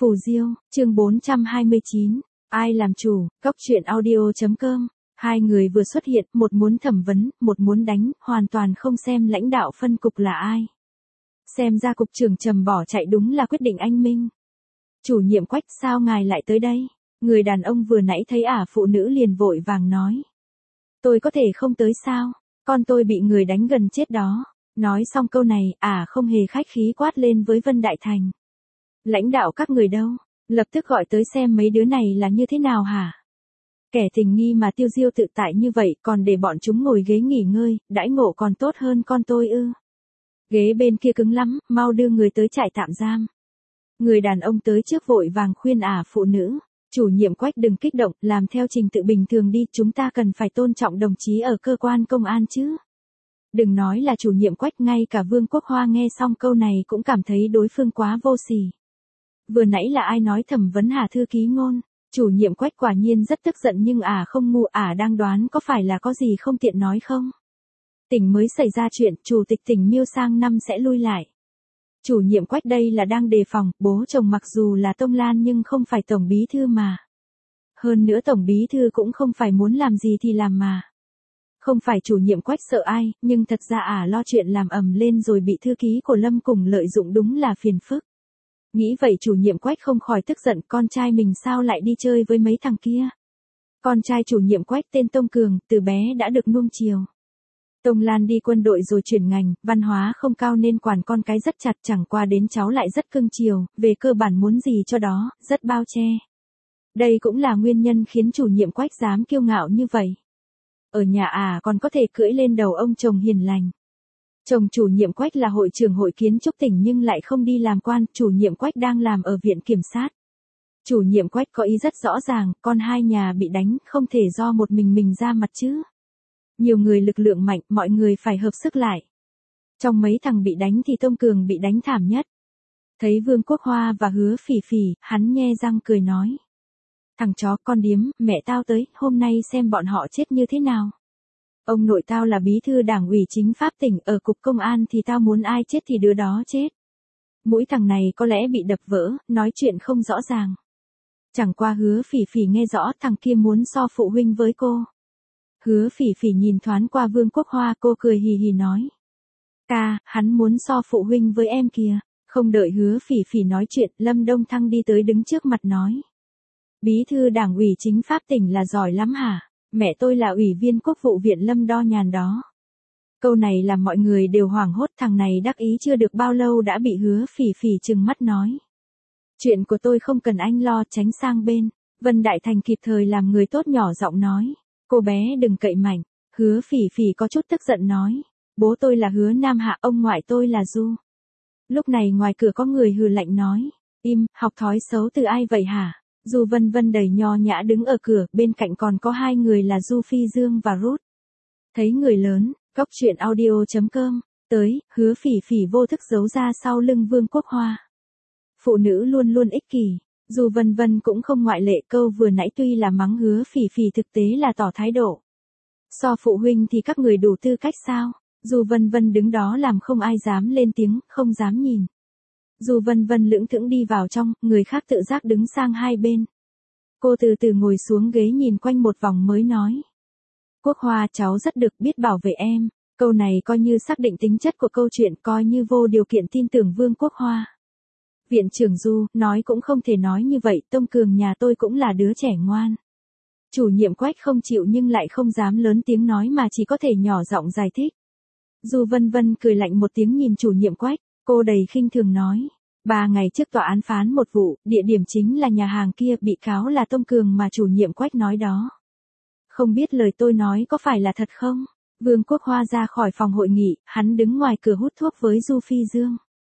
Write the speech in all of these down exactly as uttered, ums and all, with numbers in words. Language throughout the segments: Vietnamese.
Phù Diêu, chương bốn trăm hai mươi chín, ai làm chủ, góc truyện audio.com. Hai người vừa xuất hiện, một muốn thẩm vấn, một muốn đánh, hoàn toàn không xem lãnh đạo phân cục là ai. Xem ra cục trưởng Trầm bỏ chạy đúng là quyết định anh minh. Chủ nhiệm Quách, sao ngài lại tới đây? Người đàn ông vừa nãy thấy ả phụ nữ liền vội vàng nói. Tôi có thể không tới sao? Con tôi bị người đánh gần chết đó. Nói xong câu này, ả không hề khách khí quát lên với Vân Đại Thành. Lãnh đạo các người đâu? Lập tức gọi tới xem mấy đứa này là như thế nào hả? Kẻ tình nghi mà Tiêu Diêu tự tại như vậy còn để bọn chúng ngồi ghế nghỉ ngơi, đãi ngộ còn tốt hơn con tôi ư. Ghế bên kia cứng lắm, mau đưa người tới trại tạm giam. Người đàn ông tới trước vội vàng khuyên ả phụ nữ. Chủ nhiệm Quách đừng kích động, làm theo trình tự bình thường đi, chúng ta cần phải tôn trọng đồng chí ở cơ quan công an chứ. Đừng nói là chủ nhiệm Quách, ngay cả Vương Quốc Hoa nghe xong câu này cũng cảm thấy đối phương quá vô sỉ. Vừa nãy là ai nói thẩm vấn Hà thư ký ngôn? Chủ nhiệm Quách quả nhiên rất tức giận nhưng ả không ngu, ả đang đoán có phải là có gì không tiện nói không? Tỉnh mới xảy ra chuyện, chủ tịch tỉnh Miêu sang năm sẽ lui lại. Chủ nhiệm Quách đây là đang đề phòng, bố chồng mặc dù là Tông Lan nhưng không phải tổng bí thư mà. Hơn nữa tổng bí thư cũng không phải muốn làm gì thì làm mà. Không phải chủ nhiệm Quách sợ ai, nhưng thật ra ả lo chuyện làm ầm lên rồi bị thư ký của Lâm cùng lợi dụng đúng là phiền phức. Nghĩ vậy chủ nhiệm Quách không khỏi tức giận, con trai mình sao lại đi chơi với mấy thằng kia. Con trai chủ nhiệm Quách tên Tông Cường, từ bé đã được nuông chiều. Tông Lan đi quân đội rồi chuyển ngành, văn hóa không cao nên quản con cái rất chặt, chẳng qua đến cháu lại rất cưng chiều, về cơ bản muốn gì cho đó, rất bao che. Đây cũng là nguyên nhân khiến chủ nhiệm Quách dám kiêu ngạo như vậy. Ở nhà à còn có thể cưỡi lên đầu ông chồng hiền lành. Chồng chủ nhiệm Quách là hội trưởng hội kiến trúc tỉnh nhưng lại không đi làm quan, chủ nhiệm Quách đang làm ở viện kiểm sát. Chủ nhiệm Quách có ý rất rõ ràng, con hai nhà bị đánh, không thể do một mình mình ra mặt chứ. Nhiều người lực lượng mạnh, mọi người phải hợp sức lại. Trong mấy thằng bị đánh thì Tông Cường bị đánh thảm nhất. Thấy Vương Quốc Hoa và Hứa Phỉ Phỉ, hắn nhe răng cười nói. Thằng chó con điếm, mẹ tao tới, hôm nay xem bọn họ chết như thế nào. Ông nội tao là bí thư đảng ủy chính pháp tỉnh, ở cục công an thì tao muốn ai chết thì đứa đó chết. Mũi thằng này có lẽ bị đập vỡ, nói chuyện không rõ ràng. Chẳng qua Hứa Phỉ Phỉ nghe rõ thằng kia muốn so phụ huynh với cô. Hứa Phỉ Phỉ nhìn thoáng qua Vương Quốc Hoa, cô cười hì hì nói. Ca, hắn muốn so phụ huynh với em kìa. Không đợi Hứa Phỉ Phỉ nói chuyện, Lâm Đông Thăng đi tới đứng trước mặt nói. Bí thư đảng ủy chính pháp tỉnh là giỏi lắm hả? Mẹ tôi là ủy viên quốc vụ viện Lâm Đo Nhàn đó. Câu này làm mọi người đều hoảng hốt, thằng này đắc ý chưa được bao lâu đã bị Hứa Phỉ Phỉ trừng mắt nói. Chuyện của tôi không cần anh lo, tránh sang bên. Vân Đại Thành kịp thời làm người tốt nhỏ giọng nói. Cô bé đừng cậy mạnh. Hứa Phỉ Phỉ có chút tức giận nói. Bố tôi là Hứa Nam Hạ, ông ngoại tôi là Du. Lúc này ngoài cửa có người hừ lạnh nói. Im, học thói xấu từ ai vậy hả? Du Vân Vân đầy nho nhã đứng ở cửa, bên cạnh còn có hai người là Du Phi Dương và Ruth. Thấy người lớn, góc truyện audio.com, tới, Hứa Phỉ Phỉ vô thức giấu ra sau lưng Vương Quốc Hoa. Phụ nữ luôn luôn ích kỷ, Du Vân Vân cũng không ngoại lệ, câu vừa nãy tuy là mắng Hứa Phỉ Phỉ thực tế là tỏ thái độ. So phụ huynh thì các người đủ tư cách sao? Du Vân Vân đứng đó làm không ai dám lên tiếng, không dám nhìn. Du Vân Vân lững thững đi vào trong, người khác tự giác đứng sang hai bên. Cô từ từ ngồi xuống ghế nhìn quanh một vòng mới nói. Quốc Hoa, cháu rất được biết bảo vệ em. Câu này coi như xác định tính chất của câu chuyện, coi như vô điều kiện tin tưởng Vương Quốc Hoa. Viện trưởng Du, nói cũng không thể nói như vậy, Tông Cường nhà tôi cũng là đứa trẻ ngoan. Chủ nhiệm Quách không chịu nhưng lại không dám lớn tiếng nói mà chỉ có thể nhỏ giọng giải thích. Du Vân Vân cười lạnh một tiếng nhìn chủ nhiệm Quách. Cô đầy khinh thường nói, ba ngày trước tòa án phán một vụ, địa điểm chính là nhà hàng kia, bị cáo là Tông Cường mà chủ nhiệm Quách nói đó. Không biết lời tôi nói có phải là thật không? Vương Quốc Hoa ra khỏi phòng hội nghị, hắn đứng ngoài cửa hút thuốc với Du Phi Dương.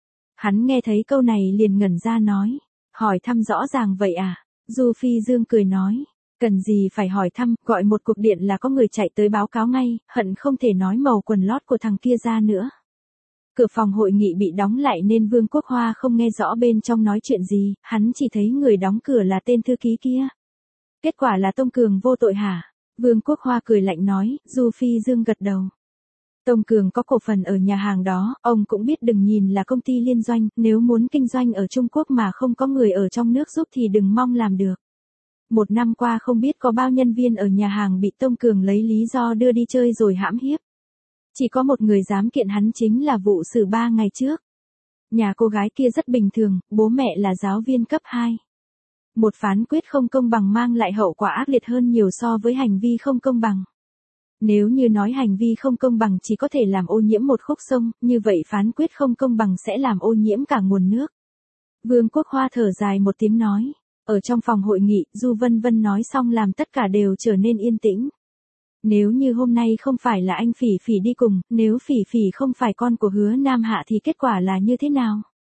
Hắn nghe thấy câu này liền ngẩn ra nói, hỏi thăm rõ ràng vậy à? Du Phi Dương cười nói, cần gì phải hỏi thăm, gọi một cuộc điện là có người chạy tới báo cáo ngay, hận không thể nói màu quần lót của thằng kia ra nữa. Cửa phòng hội nghị bị đóng lại nên Vương Quốc Hoa không nghe rõ bên trong nói chuyện gì, hắn chỉ thấy người đóng cửa là tên thư ký kia. Kết quả là Tông Cường vô tội hả? Vương Quốc Hoa cười lạnh nói, Du Phi Dương gật đầu. Tông Cường có cổ phần ở nhà hàng đó, ông cũng biết đừng nhìn là công ty liên doanh, nếu muốn kinh doanh ở Trung Quốc mà không có người ở trong nước giúp thì đừng mong làm được. Một năm qua không biết có bao nhân viên ở nhà hàng bị Tông Cường lấy lý do đưa đi chơi rồi hãm hiếp. Chỉ có một người dám kiện hắn chính là vụ xử ba ngày trước. Nhà cô gái kia rất bình thường, bố mẹ là giáo viên cấp hai. Một phán quyết không công bằng mang lại hậu quả ác liệt hơn nhiều so với hành vi không công bằng. Nếu như nói hành vi không công bằng chỉ có thể làm ô nhiễm một khúc sông, như vậy phán quyết không công bằng sẽ làm ô nhiễm cả nguồn nước. Vương Quốc Hoa thở dài một tiếng nói. Ở trong phòng hội nghị, Du Vân Vân nói xong làm tất cả đều trở nên yên tĩnh. Nếu như hôm nay không phải là anh Phỉ Phỉ đi cùng, nếu Phỉ Phỉ không phải con của Hứa Nam Hạ thì kết quả là như thế nào?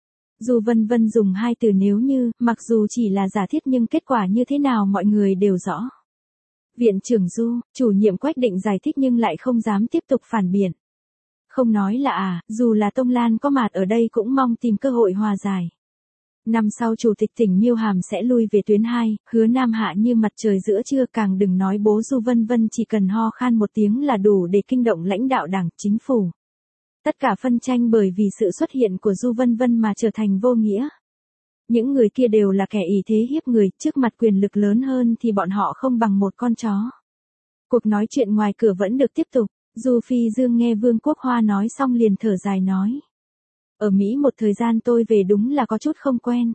Du Vân Vân dùng hai từ nếu như, mặc dù chỉ là giả thiết nhưng kết quả như thế nào mọi người đều rõ. Viện trưởng Du, chủ nhiệm Quách định giải thích nhưng lại không dám tiếp tục phản biện. Không nói là à, dù là Tông Lan có mặt ở đây cũng mong tìm cơ hội hòa giải. Năm sau chủ tịch tỉnh Miêu Hàm sẽ lui về tuyến hai, Hứa Nam Hạ như mặt trời giữa trưa, càng đừng nói bố Du Vân Vân chỉ cần ho khan một tiếng là đủ để kinh động lãnh đạo đảng, chính phủ. Tất cả phân tranh bởi vì sự xuất hiện của Du Vân Vân mà trở thành vô nghĩa. Những người kia đều là kẻ ỷ thế hiếp người, trước mặt quyền lực lớn hơn thì bọn họ không bằng một con chó. Cuộc nói chuyện ngoài cửa vẫn được tiếp tục, Du Phi Dương nghe Vương Quốc Hoa nói xong liền thở dài nói. Ở Mỹ một thời gian tôi về đúng là có chút không quen.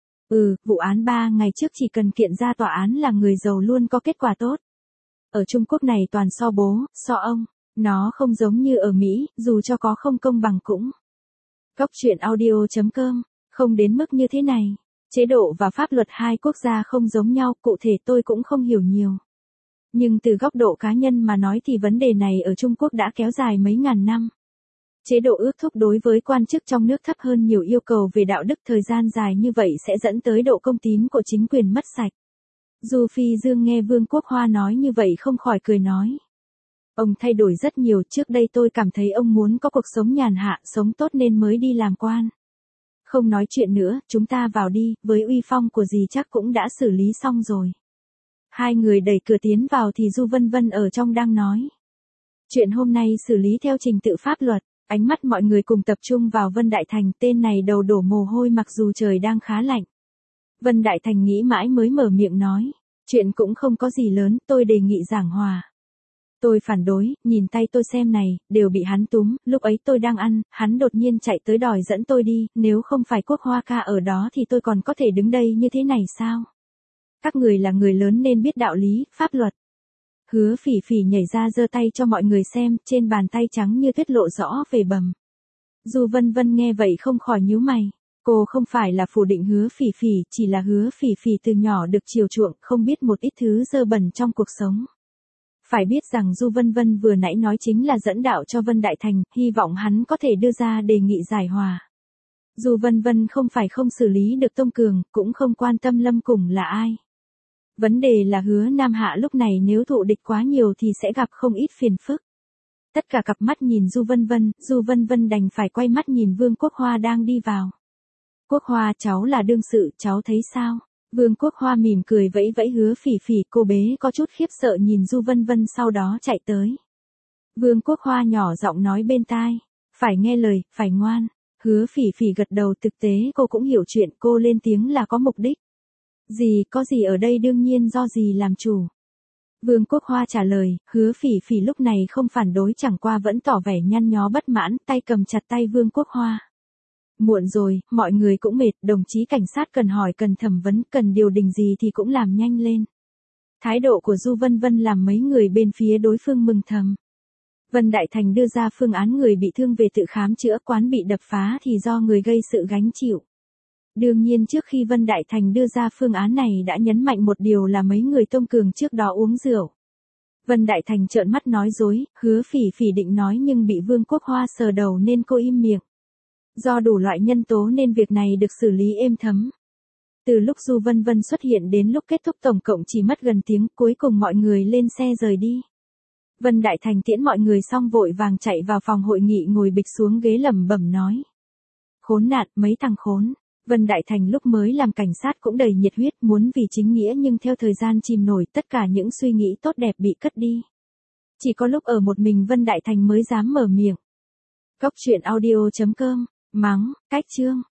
Ừ, vụ án ba ngày trước chỉ cần kiện ra tòa án là người giàu luôn có kết quả tốt. Ở Trung Quốc này toàn so bố, so ông, nó không giống như ở Mỹ, dù cho có không công bằng cũng. Góc truyện audio chấm com, không đến mức như thế này. Chế độ và pháp luật hai quốc gia không giống nhau, cụ thể tôi cũng không hiểu nhiều. Nhưng từ góc độ cá nhân mà nói thì vấn đề này ở Trung Quốc đã kéo dài mấy ngàn năm. Chế độ ước thúc đối với quan chức trong nước thấp hơn nhiều yêu cầu về đạo đức, thời gian dài như vậy sẽ dẫn tới độ công tín của chính quyền mất sạch. Du Phi Dương nghe Vương Quốc Hoa nói như vậy không khỏi cười nói. Ông thay đổi rất nhiều, trước đây tôi cảm thấy ông muốn có cuộc sống nhàn hạ, sống tốt nên mới đi làm quan. Không nói chuyện nữa, chúng ta vào đi, với uy phong của dì chắc cũng đã xử lý xong rồi. Hai người đẩy cửa tiến vào thì Du Vân Vân ở trong đang nói. Chuyện hôm nay xử lý theo trình tự pháp luật. Ánh mắt mọi người cùng tập trung vào Vân Đại Thành, tên này đầu đổ mồ hôi mặc dù trời đang khá lạnh. Vân Đại Thành nghĩ mãi mới mở miệng nói, chuyện cũng không có gì lớn, tôi đề nghị giảng hòa. Tôi phản đối, nhìn tay tôi xem này, đều bị hắn túm, lúc ấy tôi đang ăn, hắn đột nhiên chạy tới đòi dẫn tôi đi, nếu không phải Quốc Hoa ca ở đó thì tôi còn có thể đứng đây như thế này sao? Các người là người lớn nên biết đạo lý, pháp luật. Hứa Phỉ Phỉ nhảy ra giơ tay cho mọi người xem, trên bàn tay trắng như tuyết lộ rõ về bầm. Du Vân Vân nghe vậy không khỏi nhíu mày. Cô không phải là phủ định Hứa Phỉ Phỉ, chỉ là Hứa Phỉ Phỉ từ nhỏ được chiều chuộng, không biết một ít thứ dơ bẩn trong cuộc sống. Phải biết rằng Du Vân Vân vừa nãy nói chính là dẫn đạo cho Vân Đại Thành, hy vọng hắn có thể đưa ra đề nghị giải hòa. Du Vân Vân không phải không xử lý được Tông Cường, cũng không quan tâm Lâm Củng là ai. Vấn đề là Hứa Nam Hạ lúc này nếu thụ địch quá nhiều thì sẽ gặp không ít phiền phức. Tất cả cặp mắt nhìn Du Vân Vân, Du Vân Vân đành phải quay mắt nhìn Vương Quốc Hoa đang đi vào. Quốc Hoa, cháu là đương sự, cháu thấy sao? Vương Quốc Hoa mỉm cười vẫy vẫy Hứa Phỉ Phỉ, cô bé có chút khiếp sợ nhìn Du Vân Vân sau đó chạy tới. Vương Quốc Hoa nhỏ giọng nói bên tai, phải nghe lời, phải ngoan. Hứa Phỉ Phỉ gật đầu, thực tế cô cũng hiểu chuyện, cô lên tiếng là có mục đích. Gì, có gì ở đây đương nhiên do gì làm chủ. Vương Quốc Hoa trả lời, Hứa Phỉ Phỉ lúc này không phản đối chẳng qua vẫn tỏ vẻ nhăn nhó bất mãn, tay cầm chặt tay Vương Quốc Hoa. Muộn rồi, mọi người cũng mệt, đồng chí cảnh sát cần hỏi cần thẩm vấn, cần điều đình gì thì cũng làm nhanh lên. Thái độ của Du Vân Vân làm mấy người bên phía đối phương mừng thầm. Vân Đại Thành đưa ra phương án người bị thương về tự khám chữa, quán bị đập phá thì do người gây sự gánh chịu. Đương nhiên trước khi Vân Đại Thành đưa ra phương án này đã nhấn mạnh một điều là mấy người Tông Cường trước đó uống rượu. Vân Đại Thành trợn mắt nói dối, Hứa Phỉ Phỉ định nói nhưng bị Vương Quốc Hoa sờ đầu nên cô im miệng. Do đủ loại nhân tố nên việc này được xử lý êm thấm. Từ lúc Du Vân Vân xuất hiện đến lúc kết thúc tổng cộng chỉ mất gần tiếng, cuối cùng mọi người lên xe rời đi. Vân Đại Thành tiễn mọi người xong vội vàng chạy vào phòng hội nghị ngồi bịch xuống ghế lẩm bẩm nói. Khốn nạn, mấy thằng khốn. Vân Đại Thành lúc mới làm cảnh sát cũng đầy nhiệt huyết muốn vì chính nghĩa nhưng theo thời gian chìm nổi tất cả những suy nghĩ tốt đẹp bị cất đi. Chỉ có lúc ở một mình Vân Đại Thành mới dám mở miệng. Cốc truyện audio chấm com, mắng, cách chương.